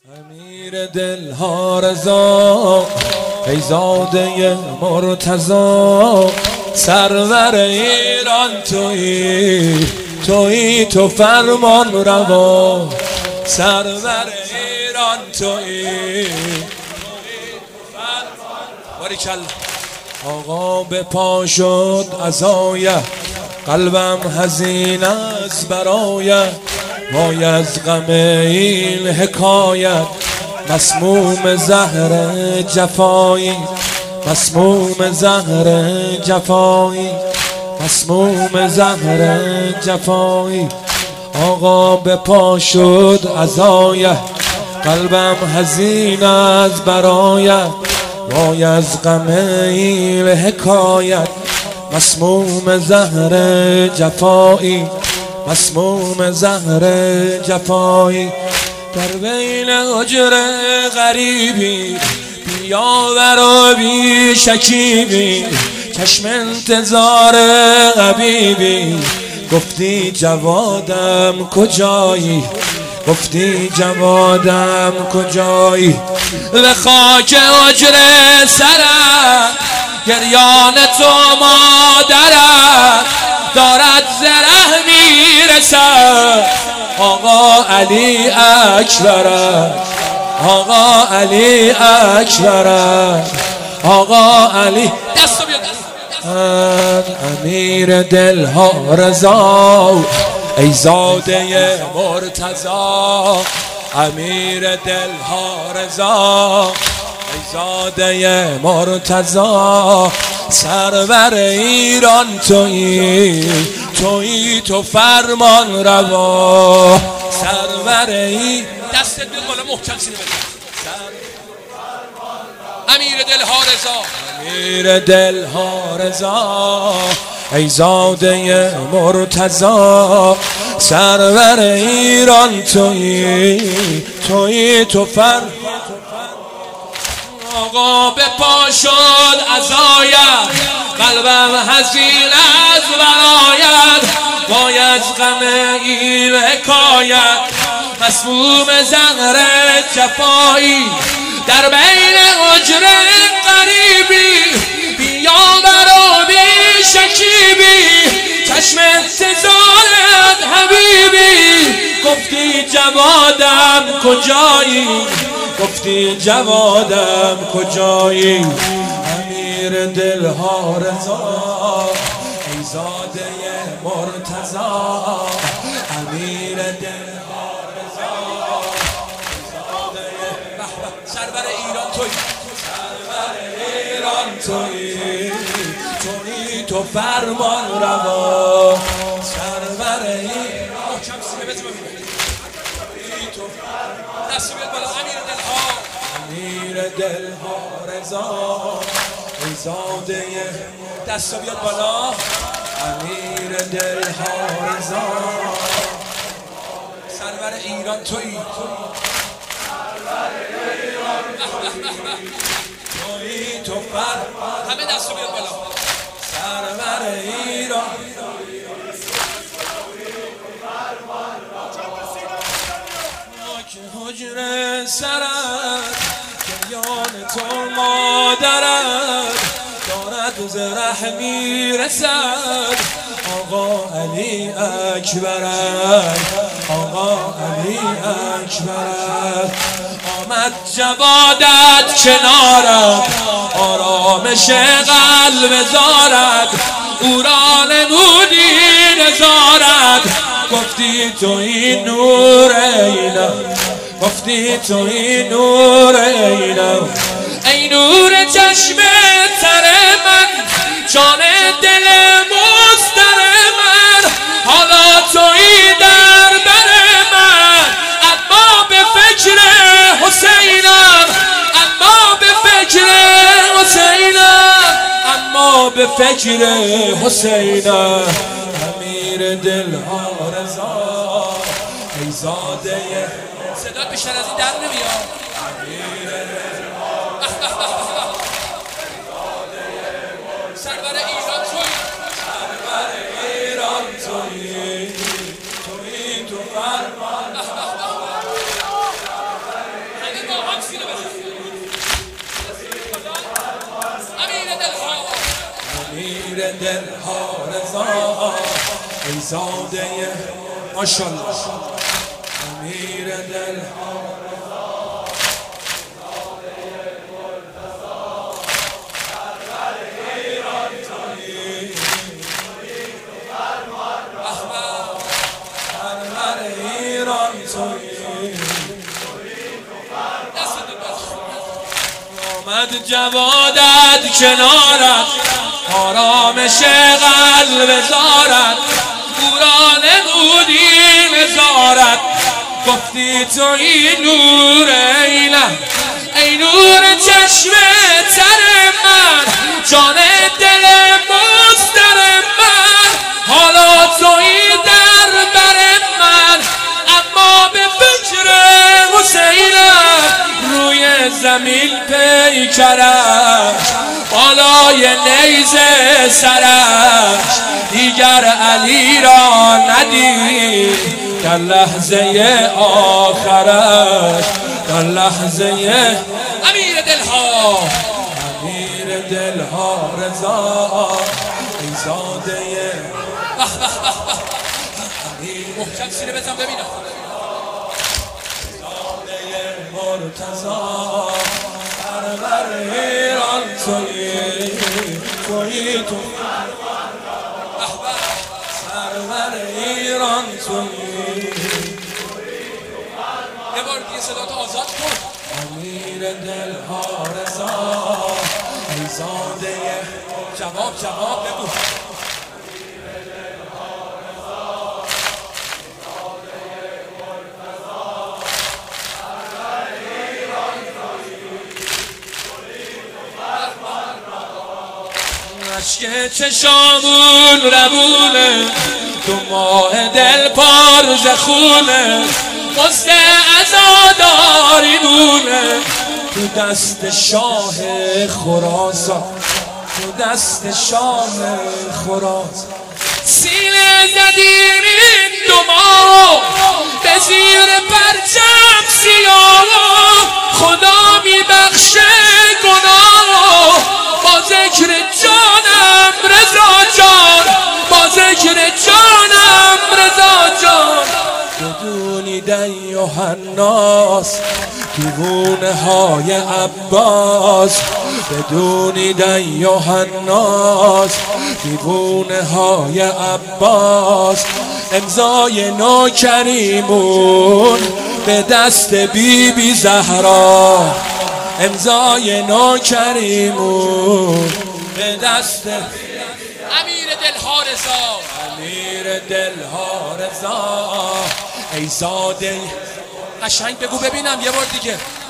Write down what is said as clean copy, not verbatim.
امیر دلها رضا ای زاده مرتضا، سرور ایران تویی تو فرمان روا، سرور ایران تویی باریکالله. آقا به پا شد عزایه، قلبم حزین از برایه، وای از غم این حکایت، مسموم زهر جفایی، مسموم زهر جفایی، مسموم زهر جفایی. آقا به پا شد عزایه، قلبم حزین از برایه، وای از غم این حکایت، مسموم زهر جفایی، مسموم زهر جفایی. در بین حجر غریبی بیاور و بی شکیبی، چشم انتظار حبیبی، گفتی جوادم کجایی، گفتی جوادم کجایی. به خاک حجر سرت گریان تو مادرت، دارد زره میرسد آقا علی اکبرت، آقا علی اکبرت، آقا علی. دستو بیا امیر دلها رضا ای زاده مرتضا، امیر دلها رضا ای زاده مرتضا، سرور ایران تویی تو فرمان روا، سرور ای. دستت بیاد بالا محکم سینه بده. امیر دلها رضا، امیر دلها رضا ای زاده مرتضا، سرور ایران تویی تو فرمان. آقا به پا شد عزایه، قلبم حزین از برایت، وای از غم این حکایت، مسموم زهر جفایی. در بین حجر غریبی بیاور و بی شکیبی، چشم انتظارت حبیبی، گفتی جوادم کجایی، گفتی جوادم کجایی. امیر دلها رضا ای زاده مرتضا، امیر دلها رضا ای زاده سرور ایران تویی، سرور ایران تویی تو فرمان روا، سرور ایران. کم سینه بزن ببینم تو فرمان. دست بیاد بالا. امیر دلها رضا ای زاده، دستا بیاد بالا. امیر دلها رضا سرور ایران تویی، تویی تو فرمان. همه دستا بیاد بالا. سرور ایران حجر سرت گریان تو مادرت، دارد زره میرسد آقا علی اکبرت، آقا علی اکبرت. آمد جوادت کنارت، آرامش قلب زارت، او را نمودی نزارت، گفتی تویی نور اینم، گفتی تویی نور اینم. ای نور چشم تر من، جان دل مستر من، حالا تویی در بر من، اما به فکر حسینم، اما به فکر حسینم، اما به فکر حسینم. امیر دلها رضا ای زاده، صدات بیشتر از این در نمیاد. سرور ایران تویی، سرور ایران تویی تو فرمان. دلها رضا ای زاده ماشاءالله امیر دلها آمد جوادت کنارت آرامش قلب زارت بوران بودی نزارت گفتی تو این نور ایلم ای نور چشم تر من جان دل مستر من حالا تویی در بر من اما به فکر حسینم روی زمین پیکرش بالای نیزه سرش دیگر علی را ندید در لحظه آخرش در لحظه امیر دلها رضا ای زاده امیر محکم سینه بزن ببینم مرتضی سرور ایران تویی تو سرور ایران تویی یه بار دیگه صداتو آزاد کن امیر دلها رضا ای زاده جواب بگو اشک چشامون روونه تو ماه دل پار ز خونه مزد عزاداری مونه تو دست شاه خراسان تو دست شاه خراسان سینه زدیم این دو ماه به زیر پرچم سیاه خدا میبخشه گناه با ذکر جانم رضا جان با ذکر جانم رضا جان بدونیدن یوحناس دیوونه های عباس بدونیدن یوحناس دیوونه های عباس امضای نوکریمون به دست بی زهرا امضای نوکریمون به دست امیر دلها رضا ای زاده قشنگ بگو ببینم یه بار دیگه